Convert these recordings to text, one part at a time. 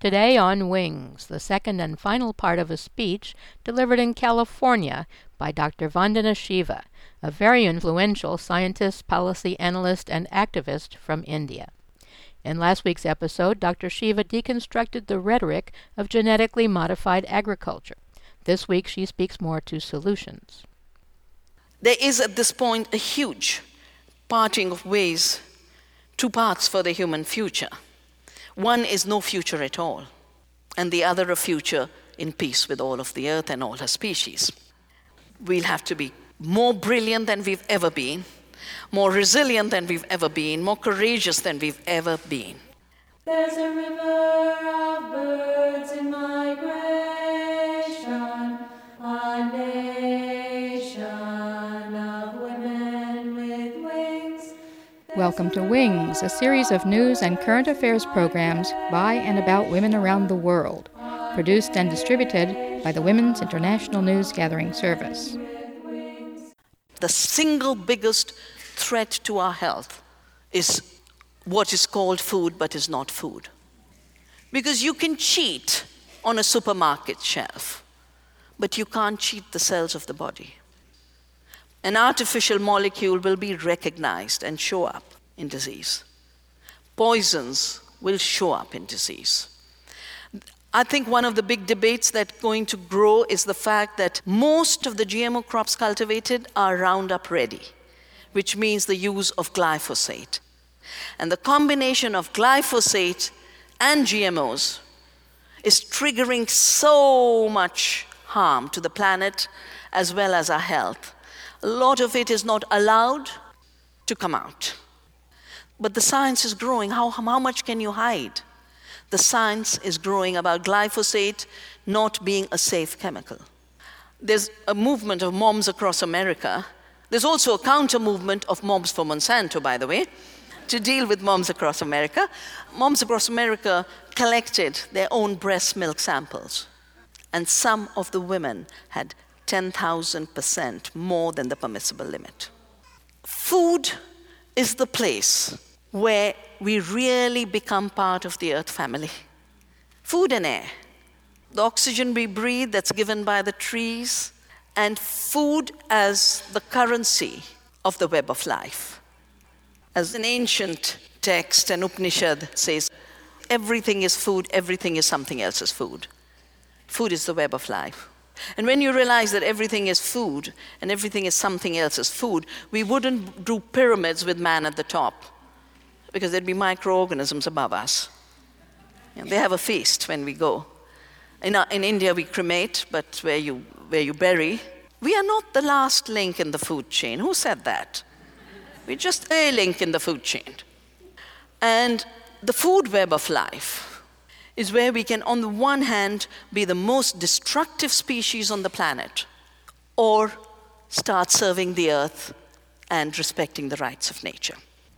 Today on Wings, the second and final part of a speech delivered in California by Dr. Vandana Shiva, a very influential scientist, policy analyst, and activist from India. In last week's episode, Dr. Shiva deconstructed the rhetoric of genetically modified agriculture. This week, she speaks more to solutions. There is at this point a huge parting of ways, two paths for the human future. One is no future at all, and the other a future in peace with all of the earth and all her species. We'll have to be more brilliant than we've ever been, more resilient than we've ever been, more courageous than we've ever been. There's a river of birds in migration, a nation of women with wings. Welcome to Wings, a series of news and current affairs programs by and about women around the world, produced and distributed by the Women's International News Gathering Service. The single biggest threat to our health is what is called food but is not food. Because you can cheat on a supermarket shelf, but you can't cheat the cells of the body. An artificial molecule will be recognized and show up in disease. Poisons will show up in disease. I think one of the big debates that's going to grow is the fact that most of the GMO crops cultivated are Roundup ready, which means the use of glyphosate. And the combination of glyphosate and GMOs is triggering so much harm to the planet as well as our health. A lot of it is not allowed to come out. But the science is growing. How much can you hide? The science is growing about glyphosate not being a safe chemical. There's a movement of moms across America. There's also a counter-movement of Moms for Monsanto, by the way, to deal with moms across America. Moms across America collected their own breast milk samples, and some of the women had 10,000% more than the permissible limit. Food is the place where we really become part of the earth family. Food and air, the oxygen we breathe that's given by the trees, and food as the currency of the web of life. As an ancient text, an Upanishad says, everything is food, everything is something else's food. Food is the web of life. And when you realize that everything is food and everything is something else's food, we wouldn't do pyramids with man at the top, because there'd be microorganisms above us. They have a feast when we go. In India, we cremate, but where you bury, we are not the last link in the food chain. Who said that? We're just a link in the food chain. And the food web of life is where we can, on the one hand, be the most destructive species on the planet, or start serving the earth and respecting the rights of nature.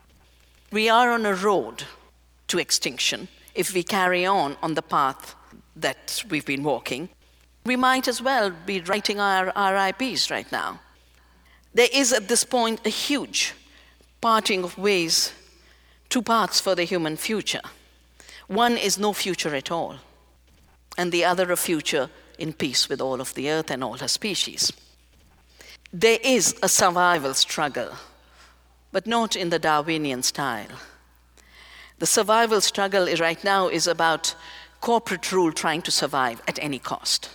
We are on a road to extinction. If we carry on the path that we've been walking, we might as well be writing our RIPs right now. There is at this point a huge parting of ways, two paths for the human future. One is no future at all, and the other a future in peace with all of the earth and all her species. There is a survival struggle, but not in the Darwinian style. The survival struggle right now is about corporate rule trying to survive at any cost.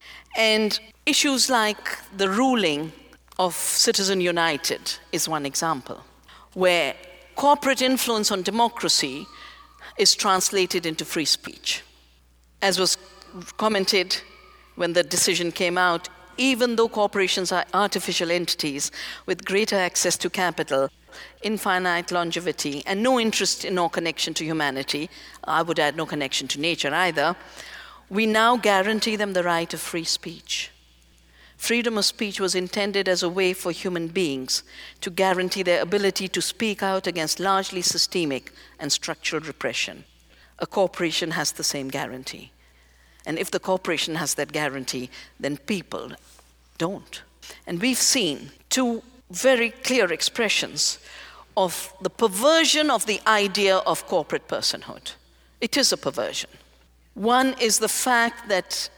And issues like the ruling of Citizen United is one example, where corporate influence on democracy is translated into free speech. As was commented when the decision came out, even though corporations are artificial entities with greater access to capital, infinite longevity, and no interest in or connection to humanity, I would add no connection to nature either, we now guarantee them the right of free speech. Freedom of speech was intended as a way for human beings to guarantee their ability to speak out against largely systemic and structural repression. A corporation has the same guarantee. And if the corporation has that guarantee, then people don't. And we've seen two very clear expressions of the perversion of the idea of corporate personhood. It is a perversion. One is the fact that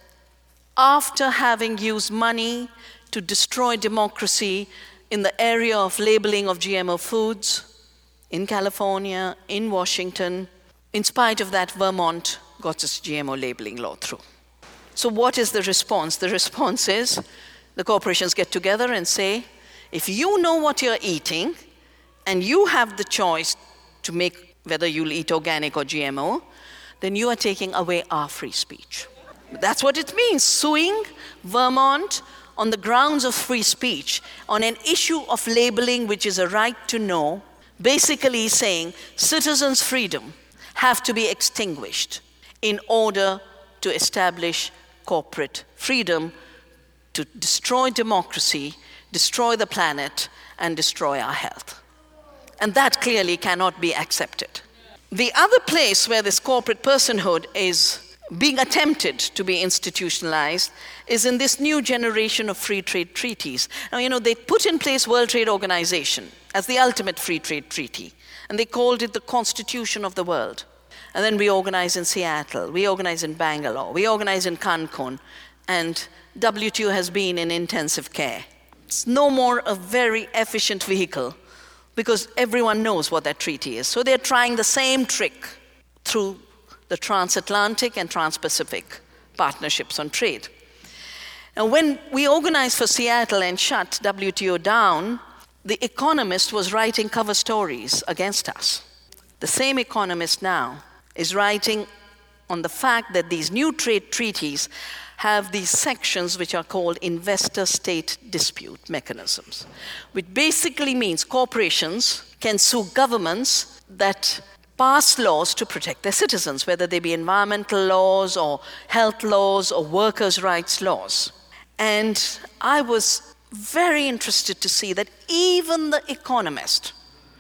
after having used money to destroy democracy in the area of labeling of GMO foods, in California, in Washington, in spite of that, Vermont got its GMO labeling law through. So what is the response? The response is the corporations get together and say, if you know what you're eating and you have the choice to make whether you'll eat organic or GMO, then you are taking away our free speech. That's what it means, suing Vermont on the grounds of free speech on an issue of labeling, which is a right to know, basically saying citizens' freedom have to be extinguished in order to establish corporate freedom to destroy democracy, destroy the planet, and destroy our health. And that clearly cannot be accepted. The other place where this corporate personhood is being attempted to be institutionalized is in this new generation of free trade treaties. Now, they put in place World Trade Organization as the ultimate free trade treaty, and they called it the Constitution of the World. And then we organize in Seattle, we organize in Bangalore, we organize in Cancun, and WTO has been in intensive care. It's no more a very efficient vehicle because everyone knows what that treaty is. So they're trying the same trick through the transatlantic and trans-Pacific partnerships on trade. Now, when we organized for Seattle and shut WTO down, The Economist was writing cover stories against us. The same Economist now is writing on the fact that these new trade treaties have these sections which are called investor-state dispute mechanisms, which basically means corporations can sue governments that pass laws to protect their citizens, whether they be environmental laws or health laws or workers' rights laws. And I was very interested to see that even The Economist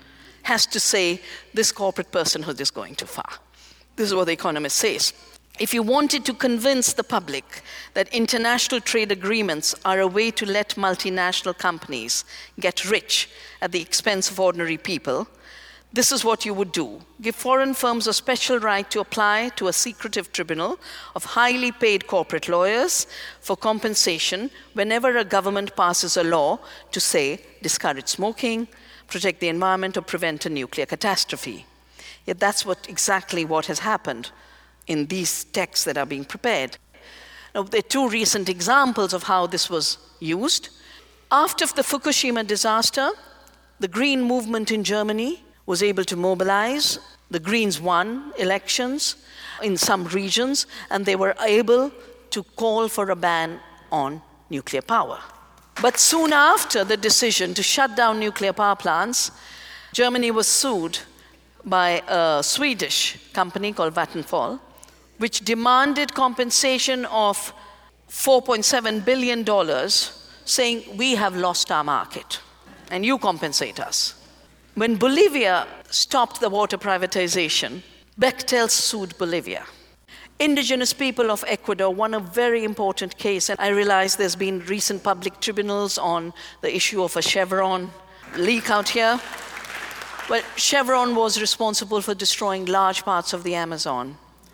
has to say this corporate personhood is going too far. This is what The Economist says. If you wanted to convince the public that international trade agreements are a way to let multinational companies get rich at the expense of ordinary people, this is what you would do. Give foreign firms a special right to apply to a secretive tribunal of highly paid corporate lawyers for compensation whenever a government passes a law to, say, discourage smoking, protect the environment, or prevent a nuclear catastrophe. Yet that's exactly what has happened in these texts that are being prepared. Now, there are two recent examples of how this was used. After the Fukushima disaster, the Green movement in Germany was able to mobilize. The Greens won elections in some regions, and they were able to call for a ban on nuclear power. But soon after the decision to shut down nuclear power plants, Germany was sued by a Swedish company called Vattenfall, which demanded compensation of $4.7 billion, saying, we have lost our market, and you compensate us. When Bolivia stopped the water privatization, Bechtel sued Bolivia. Indigenous people of Ecuador won a very important case, and I realize there's been recent public tribunals on the issue of a Chevron leak out here. Well, Chevron was responsible for destroying large parts of the Amazon.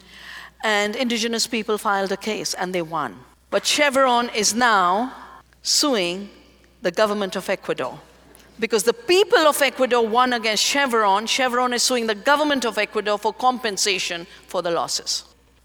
And indigenous people filed a case, and they won. But Chevron is now suing the government of Ecuador. Because the people of Ecuador won against Chevron, Chevron is suing the government of Ecuador for compensation for the losses.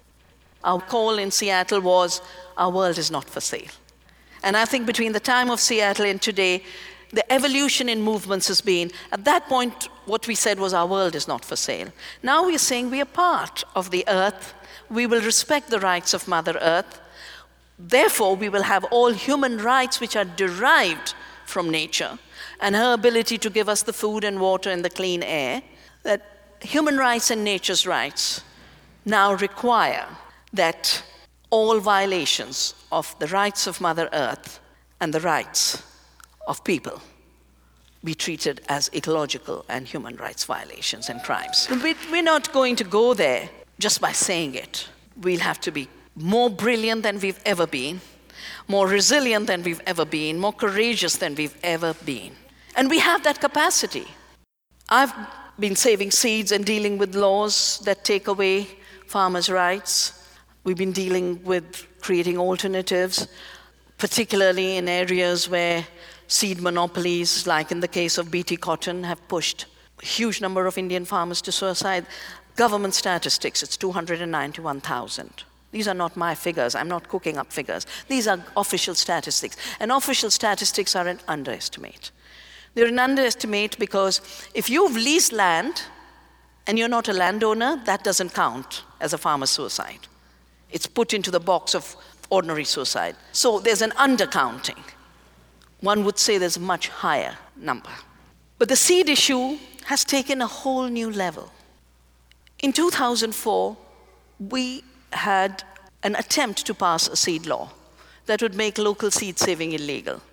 Our call in Seattle was, our world is not for sale. And I think between the time of Seattle and today, the evolution in movements has been, at that point, what we said was our world is not for sale. Now we're saying we are part of the earth. We will respect the rights of Mother Earth. Therefore, we will have all human rights which are derived from nature and her ability to give us the food and water and the clean air. That human rights and nature's rights now require that all violations of the rights of Mother Earth and the rights of people be treated as ecological and human rights violations and crimes. We're not going to go there just by saying it. We'll have to be more brilliant than we've ever been, more resilient than we've ever been, more courageous than we've ever been. And we have that capacity. I've been saving seeds and dealing with laws that take away farmers' rights. We've been dealing with creating alternatives, particularly in areas where seed monopolies, like in the case of BT Cotton, have pushed a huge number of Indian farmers to suicide. Government statistics, it's 291,000. These are not my figures. I'm not cooking up figures. These are official statistics. And official statistics are an underestimate. They're an underestimate because if you've leased land and you're not a landowner, that doesn't count as a farmer's suicide. It's put into the box of ordinary suicide. So there's an undercounting. One would say there's a much higher number. But the seed issue has taken a whole new level. In 2004, we had an attempt to pass a seed law that would make local seed saving illegal.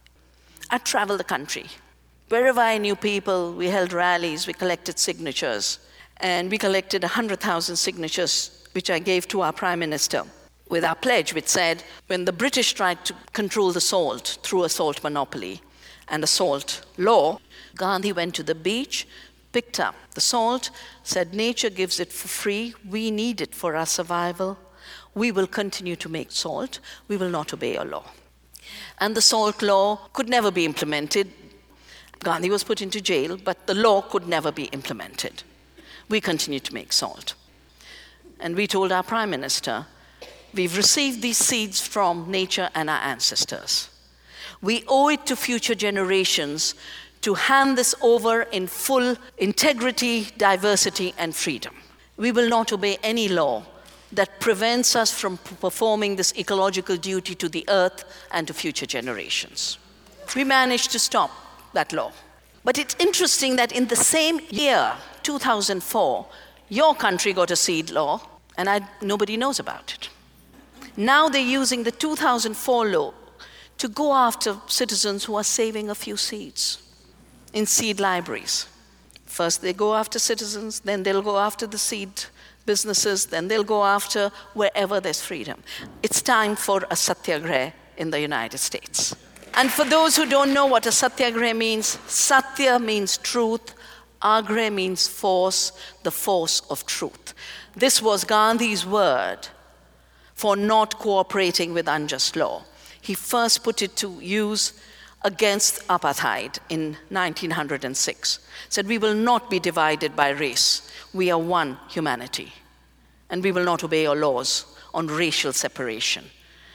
I traveled the country. Wherever I knew people, we held rallies, we collected signatures, and we collected 100,000 signatures, which I gave to our Prime Minister, with our pledge, which said, when the British tried to control the salt through a salt monopoly and a salt law, Gandhi went to the beach, picked up the salt, said, nature gives it for free, we need it for our survival, we will continue to make salt, we will not obey a law. And the salt law could never be implemented. Gandhi was put into jail, but the law could never be implemented. We continued to make salt. And we told our Prime Minister, we've received these seeds from nature and our ancestors. We owe it to future generations to hand this over in full integrity, diversity, and freedom. We will not obey any law that prevents us from performing this ecological duty to the earth and to future generations. We managed to stop that law. But it's interesting that in the same year, 2004, your country got a seed law, and nobody knows about it. Now they're using the 2004 law to go after citizens who are saving a few seeds in seed libraries. First they go after citizens, then they'll go after the seed businesses, then they'll go after wherever there's freedom. It's time for a satyagraha in the United States. And for those who don't know what a satyagraha means, satya means truth, agraha means force, the force of truth. This was Gandhi's word for not cooperating with unjust law. He first put it to use against apartheid in 1906. Said, we will not be divided by race. We are one humanity. And we will not obey our laws on racial separation.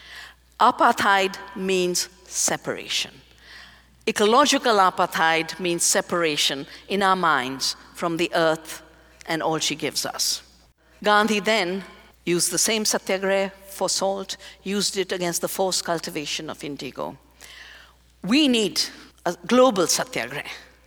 Apartheid means separation. Ecological apartheid means separation in our minds from the earth and all she gives us. Gandhi then used the same satyagraha for salt, used it against the forced cultivation of indigo. We need a global satyagraha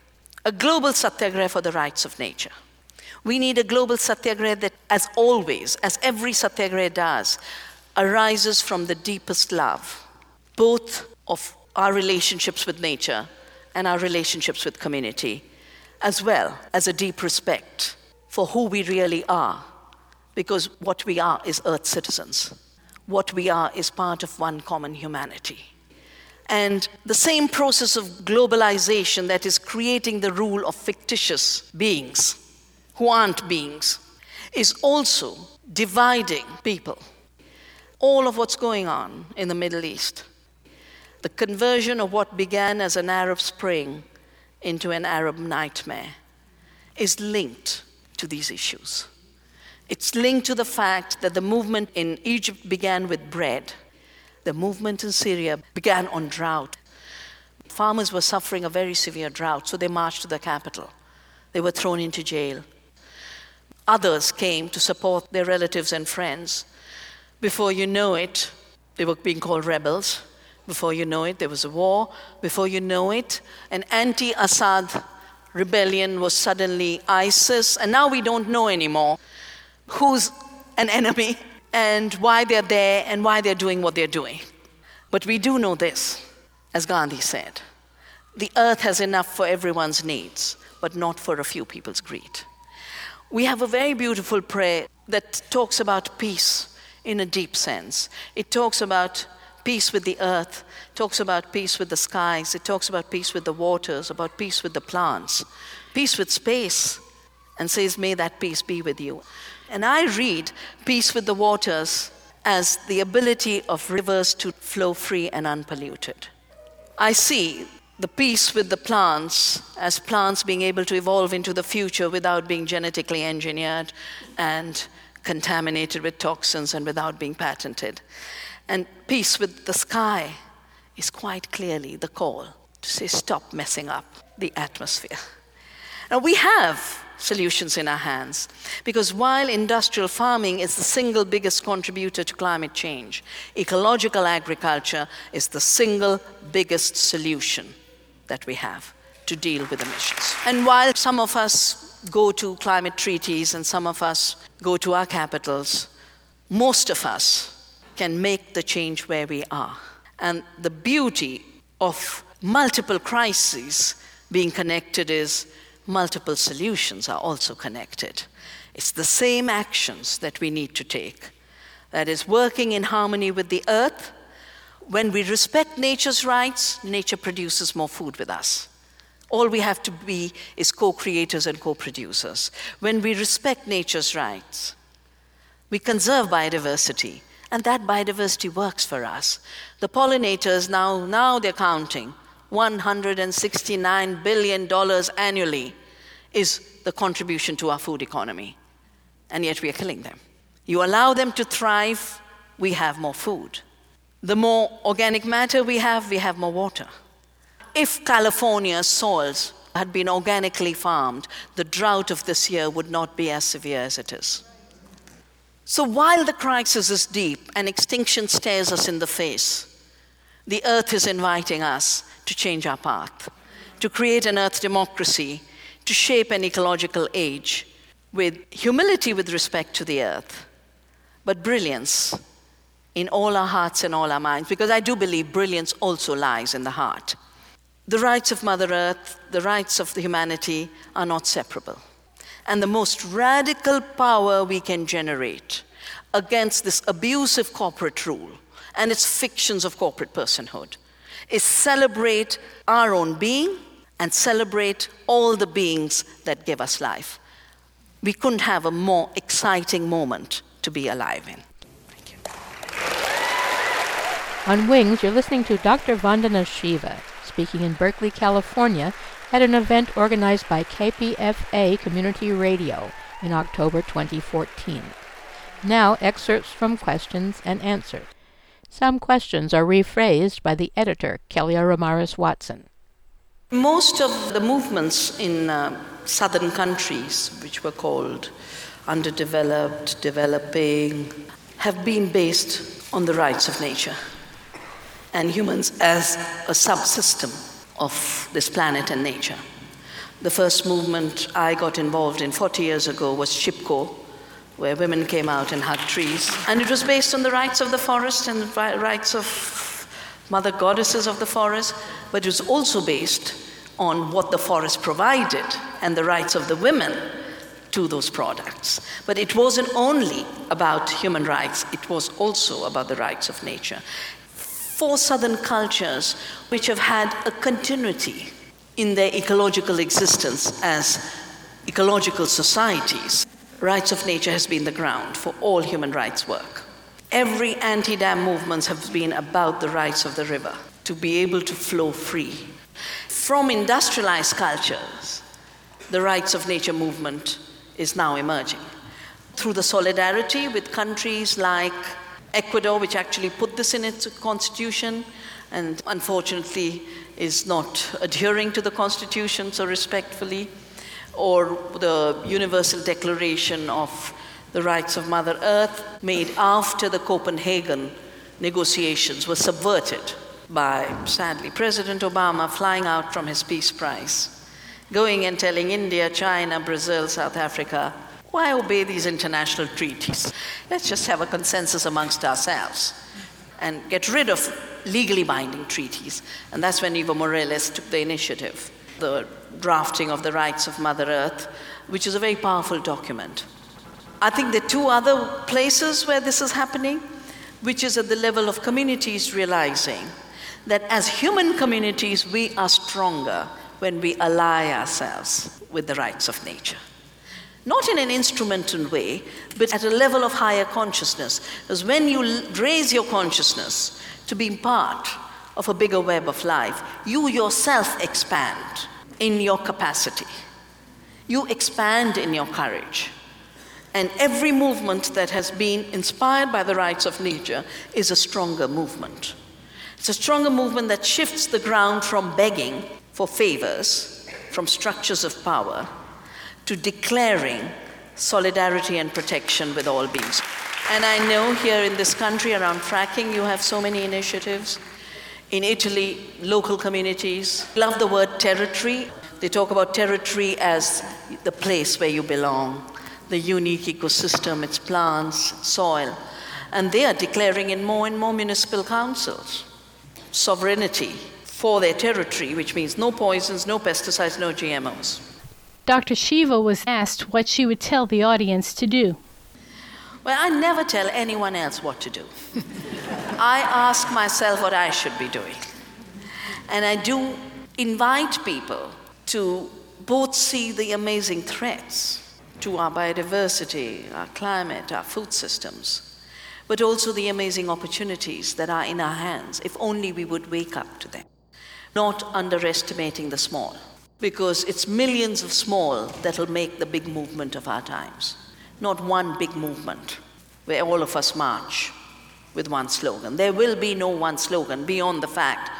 for the rights of nature. We need a global satyagraha that, as always, as every satyagraha does, arises from the deepest love, both of our relationships with nature and our relationships with community, as well as a deep respect for who we really are, because what we are is Earth citizens. What we are is part of one common humanity. And the same process of globalization that is creating the rule of fictitious beings who aren't beings is also dividing people. All of what's going on in the Middle East, the conversion of what began as an Arab Spring into an Arab nightmare, is linked to these issues. It's linked to the fact that the movement in Egypt began with bread. The movement in Syria began on drought. Farmers were suffering a very severe drought, so they marched to the capital. They were thrown into jail. Others came to support their relatives and friends. Before you know it, they were being called rebels. Before you know it, there was a war. Before you know it, an anti-Assad rebellion was suddenly ISIS, and now we don't know anymore who's an enemy and why they're there and why they're doing what they're doing. But we do know this, as Gandhi said, the earth has enough for everyone's needs, but not for a few people's greed. We have a very beautiful prayer that talks about peace in a deep sense. It talks about peace with the earth, talks about peace with the skies, it talks about peace with the waters, about peace with the plants, peace with space, and says, may that peace be with you. And I read peace with the waters as the ability of rivers to flow free and unpolluted. I see the peace with the plants as plants being able to evolve into the future without being genetically engineered and contaminated with toxins and without being patented. And peace with the sky is quite clearly the call to say, stop messing up the atmosphere. Now, we have solutions in our hands, because while industrial farming is the single biggest contributor to climate change, ecological agriculture is the single biggest solution that we have to deal with emissions. And while some of us go to climate treaties and some of us go to our capitals, most of us can make the change where we are. And the beauty of multiple crises being connected is multiple solutions are also connected. It's the same actions that we need to take. That is, working in harmony with the earth. When we respect nature's rights, nature produces more food with us. All we have to be is co-creators and co-producers. When we respect nature's rights, we conserve biodiversity, and that biodiversity works for us. The pollinators, now they're counting, $169 billion annually is the contribution to our food economy. And yet we are killing them. You allow them to thrive, we have more food. The more organic matter we have more water. If California's soils had been organically farmed, the drought of this year would not be as severe as it is. So while the crisis is deep and extinction stares us in the face, the earth is inviting us to change our path, to create an earth democracy, to shape an ecological age with humility with respect to the earth, but brilliance in all our hearts and all our minds, because I do believe brilliance also lies in the heart. The rights of Mother Earth, the rights of the humanity are not separable. And the most radical power we can generate against this abusive corporate rule and its fictions of corporate personhood is celebrate our own being and celebrate all the beings that give us life. We couldn't have a more exciting moment to be alive in. Thank you. On Wings, you're listening to Dr. Vandana Shiva, speaking in Berkeley, California, at an event organized by KPFA Community Radio in October 2014. Now, excerpts from questions and answers. Some questions are rephrased by the editor, Kelia Ramirez Watson. Most of the movements in southern countries, which were called underdeveloped, developing, have been based on the rights of nature and humans as a subsystem of this planet and nature. The first movement I got involved in 40 years ago was Chipko, where women came out and hugged trees. And it was based on the rights of the forest and the rights of mother goddesses of the forest, but it was also based on what the forest provided and the rights of the women to those products. But it wasn't only about human rights, it was also about the rights of nature. For southern cultures which have had a continuity in their ecological existence as ecological societies, rights of nature has been the ground for all human rights work. Every anti-dam movements have been about the rights of the river to be able to flow free. From industrialized cultures, the rights of nature movement is now emerging through the solidarity with countries like Ecuador, which actually put this in its constitution and unfortunately is not adhering to the constitution so respectfully, or the Universal Declaration of the Rights of Mother Earth made after the Copenhagen negotiations were subverted by, sadly, President Obama flying out from his Peace Prize, going and telling India, China, Brazil, South Africa, why obey these international treaties? Let's just have a consensus amongst ourselves and get rid of legally binding treaties. And that's when Evo Morales took the initiative, the drafting of the Rights of Mother Earth, which is a very powerful document. I think there are two other places where this is happening, which is at the level of communities realizing that as human communities, we are stronger when we ally ourselves with the rights of nature. Not in an instrumental way, but at a level of higher consciousness. Because when you raise your consciousness to be part of a bigger web of life, you yourself expand in your capacity. You expand in your courage. And every movement that has been inspired by the rights of nature is a stronger movement. It's a stronger movement that shifts the ground from begging for favors, from structures of power, to declaring solidarity and protection with all beings. And I know here in this country around fracking, you have so many initiatives. In Italy, local communities love the word territory. They talk about territory as the place where you belong, the unique ecosystem, its plants, soil. And they are declaring in more and more municipal councils sovereignty for their territory, which means no poisons, no pesticides, no GMOs. Dr. Shiva was asked what she would tell the audience to do. Well, I never tell anyone else what to do. I ask myself what I should be doing. And I do invite people to both see the amazing threats to our biodiversity, our climate, our food systems, but also the amazing opportunities that are in our hands, if only we would wake up to them. Not underestimating the small, because it's millions of small that'll make the big movement of our times. Not one big movement where all of us march with one slogan. There will be no one slogan beyond the fact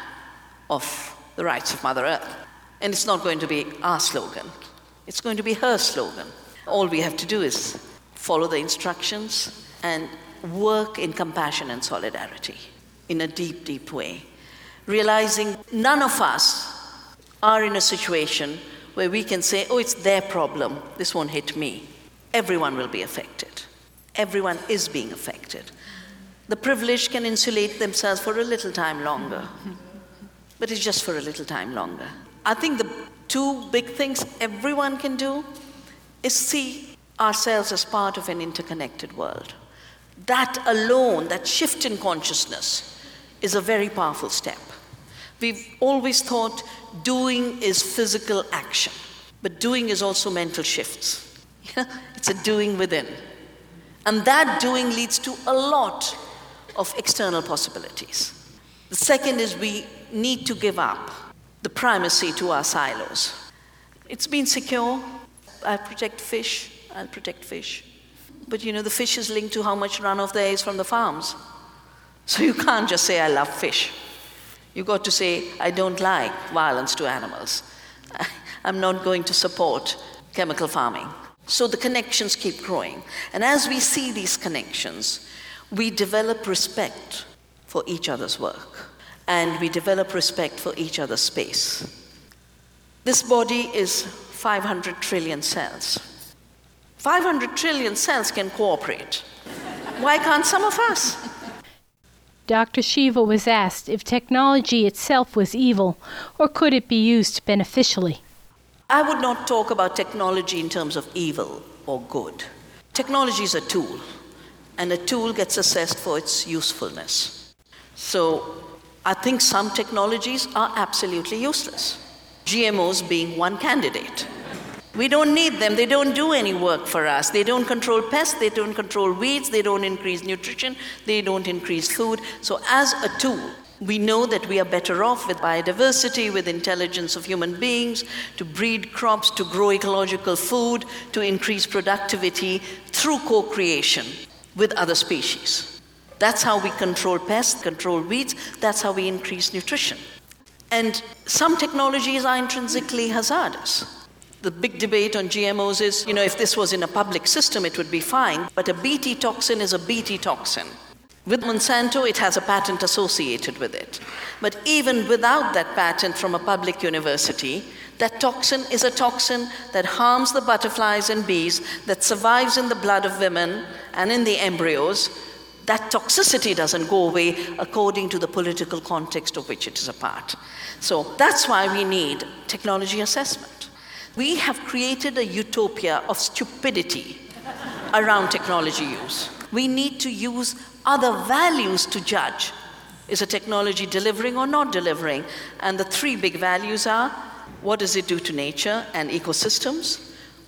of the rights of Mother Earth. And it's not going to be our slogan. It's going to be her slogan. All we have to do is follow the instructions and work in compassion and solidarity in a deep, deep way. Realizing none of us are in a situation where we can say, oh, it's their problem, this won't hit me. Everyone will be affected. Everyone is being affected. The privileged can insulate themselves for a little time longer, but it's just for a little time longer. I think the two big things everyone can do is see ourselves as part of an interconnected world. That alone, that shift in consciousness, is a very powerful step. We've always thought doing is physical action, but doing is also mental shifts. It's a doing within. And that doing leads to a lot of external possibilities. The second is we need to give up the primacy to our silos. It's been secure. I protect fish, I'll protect fish. But the fish is linked to how much runoff there is from the farms. So you can't just say, I love fish. You've got to say, I don't like violence to animals. I'm not going to support chemical farming. So the connections keep growing. And as we see these connections, we develop respect for each other's work. And we develop respect for each other's space. This body is 500 trillion cells. 500 trillion cells can cooperate. Why can't some of us? Dr. Shiva was asked if technology itself was evil, or could it be used beneficially? I would not talk about technology in terms of evil or good. Technology is a tool, and a tool gets assessed for its usefulness. So I think some technologies are absolutely useless. GMOs being one candidate. We don't need them. They don't do any work for us. They don't control pests. They don't control weeds. They don't increase nutrition. They don't increase food. So as a tool, we know that we are better off with biodiversity, with intelligence of human beings, to breed crops, to grow ecological food, to increase productivity through co-creation with other species. That's how we control pests, control weeds. That's how we increase nutrition. And some technologies are intrinsically hazardous. The big debate on GMOs is, if this was in a public system, it would be fine. But a Bt toxin is a Bt toxin. With Monsanto, it has a patent associated with it. But even without that patent from a public university, that toxin is a toxin that harms the butterflies and bees, that survives in the blood of women and in the embryos. That toxicity doesn't go away according to the political context of which it is a part. So that's why we need technology assessment. We have created a utopia of stupidity around technology use. We need to use other values to judge. Is a technology delivering or not delivering? And the three big values are, what does it do to nature and ecosystems?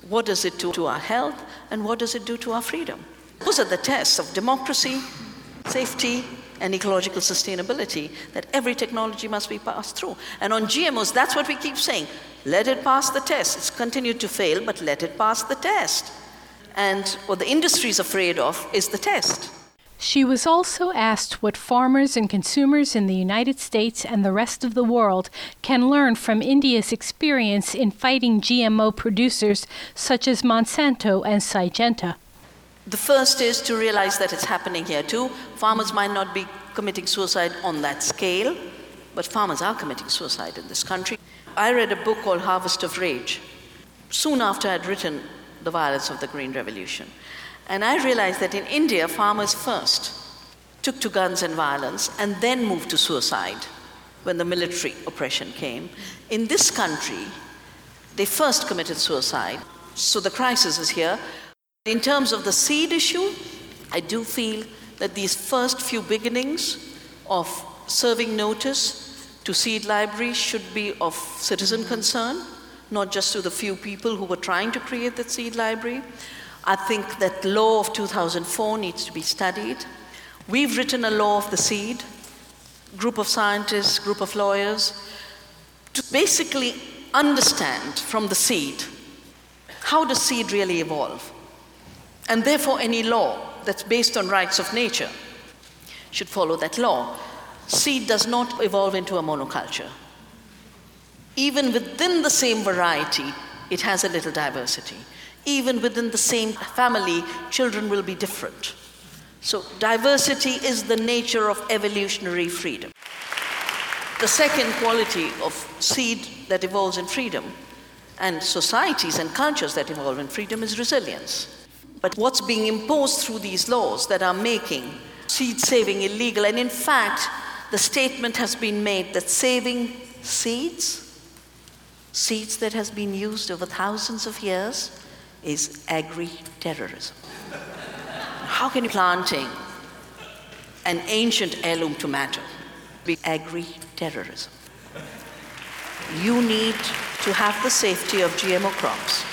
What does it do to our health, and what does it do to our freedom? Those are the tests of democracy, safety, and ecological sustainability that every technology must be passed through. And on GMOs, that's what we keep saying. Let it pass the test. It's continued to fail, but let it pass the test. And what the industry is afraid of is the test. She was also asked what farmers and consumers in the United States and the rest of the world can learn from India's experience in fighting GMO producers such as Monsanto and Syngenta. The first is to realize that it's happening here too. Farmers might not be committing suicide on that scale, but farmers are committing suicide in this country. I read a book called Harvest of Rage soon after I'd written The Violence of the Green Revolution. And I realized that in India, farmers first took to guns and violence and then moved to suicide when the military oppression came. In this country, they first committed suicide. So the crisis is here. In terms of the seed issue, I do feel that these first few beginnings of serving notice to seed libraries should be of citizen concern, not just to the few people who were trying to create that seed library. I think that the law of 2004 needs to be studied. We've written a law of the seed, group of scientists, group of lawyers, to basically understand from the seed, how does seed really evolve? And therefore, any law that's based on rights of nature should follow that law. Seed does not evolve into a monoculture. Even within the same variety, it has a little diversity. Even within the same family, children will be different. So diversity is the nature of evolutionary freedom. The second quality of seed that evolves in freedom, and societies and cultures that evolve in freedom, is resilience. But what's being imposed through these laws that are making seed saving illegal, and in fact, the statement has been made that saving seeds that has been used over thousands of years, is agri-terrorism. How can you planting an ancient heirloom tomato be agri-terrorism? You need to have the safety of GMO crops.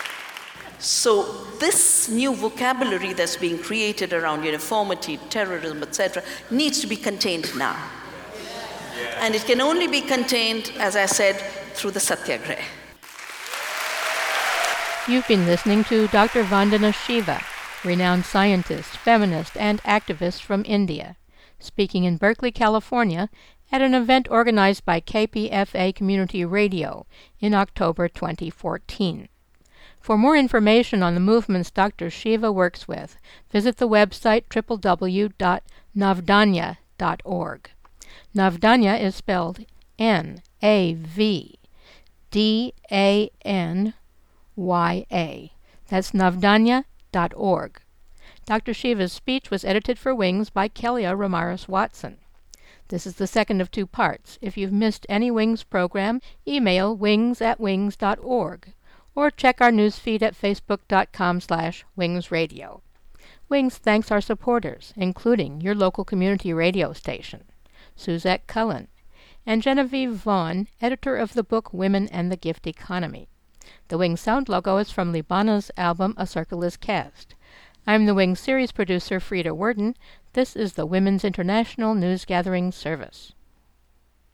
So this new vocabulary that's being created around uniformity, terrorism, etc., needs to be contained now. And it can only be contained, as I said, through the Satyagraha. You've been listening to Dr. Vandana Shiva, renowned scientist, feminist, and activist from India, speaking in Berkeley, California, at an event organized by KPFA Community Radio in October 2014. For more information on the movements Dr. Shiva works with, visit the website www.navdanya.org. Navdanya is spelled N-A-V-D-A-N-Y-A. That's navdanya.org. Dr. Shiva's speech was edited for Wings by Kelia Ramirez Watson. This is the second of two parts. If you've missed any Wings program, email wings@wings.org or check our newsfeed at facebook.com/wingsradio. Wings thanks our supporters, including your local community radio station, Suzette Cullen, and Genevieve Vaughn, editor of the book Women and the Gift Economy. The Wings sound logo is from Libana's album A Circle is Cast. I'm the Wings series producer, Frida Worden. This is the Women's International News Gathering Service.